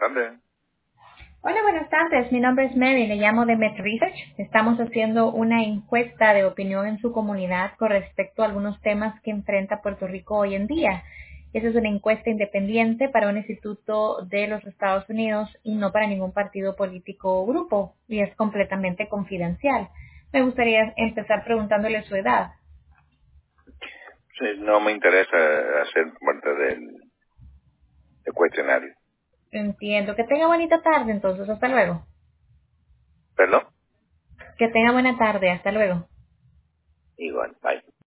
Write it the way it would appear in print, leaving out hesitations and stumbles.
tardes. Hola, buenas tardes. Mi nombre es Mary. Le llamo de Met Research. Estamos haciendo una encuesta de opinión en su comunidad con respecto a algunos temas que enfrenta Puerto Rico hoy en día. Esa es una encuesta independiente para un instituto de los Estados Unidos y no para ningún partido político o grupo, y es completamente confidencial. Me gustaría empezar preguntándole su edad. Sí, no me interesa hacer parte del cuestionario. Entiendo. Que tenga bonita tarde, entonces. Hasta luego. ¿Perdón? Que tenga buena tarde. Hasta luego. Igual, bye.